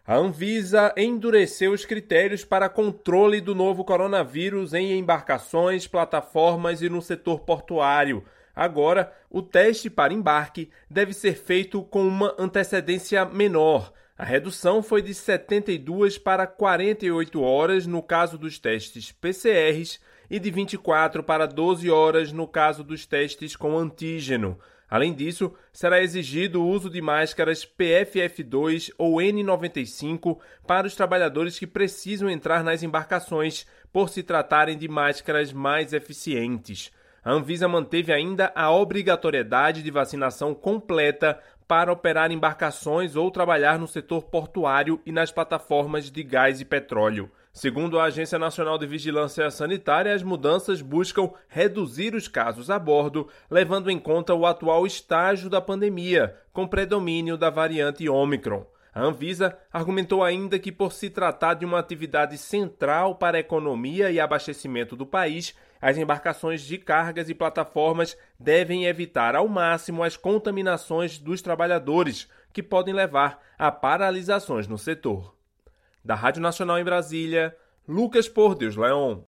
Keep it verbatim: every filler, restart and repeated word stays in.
A Anvisa endureceu os critérios para controle do novo coronavírus em embarcações, plataformas e no setor portuário. Agora, o teste para embarque deve ser feito com uma antecedência menor. A redução foi de setenta e duas para quarenta e oito horas no caso dos testes P C Rs e de vinte e quatro para doze horas no caso dos testes com antígeno. Além disso, será exigido o uso de máscaras P F F dois ou N noventa e cinco para os trabalhadores que precisam entrar nas embarcações, por se tratarem de máscaras mais eficientes. A Anvisa manteve ainda a obrigatoriedade de vacinação completa para operar embarcações ou trabalhar no setor portuário e nas plataformas de gás e petróleo. Segundo a Agência Nacional de Vigilância Sanitária, as mudanças buscam reduzir os casos a bordo, levando em conta o atual estágio da pandemia, com predomínio da variante Ômicron. A Anvisa argumentou ainda que, por se tratar de uma atividade central para a economia e abastecimento do país, as embarcações de cargas e plataformas devem evitar ao máximo as contaminações dos trabalhadores, que podem levar a paralisações no setor. Da Rádio Nacional em Brasília, Lucas Por Deus Leon.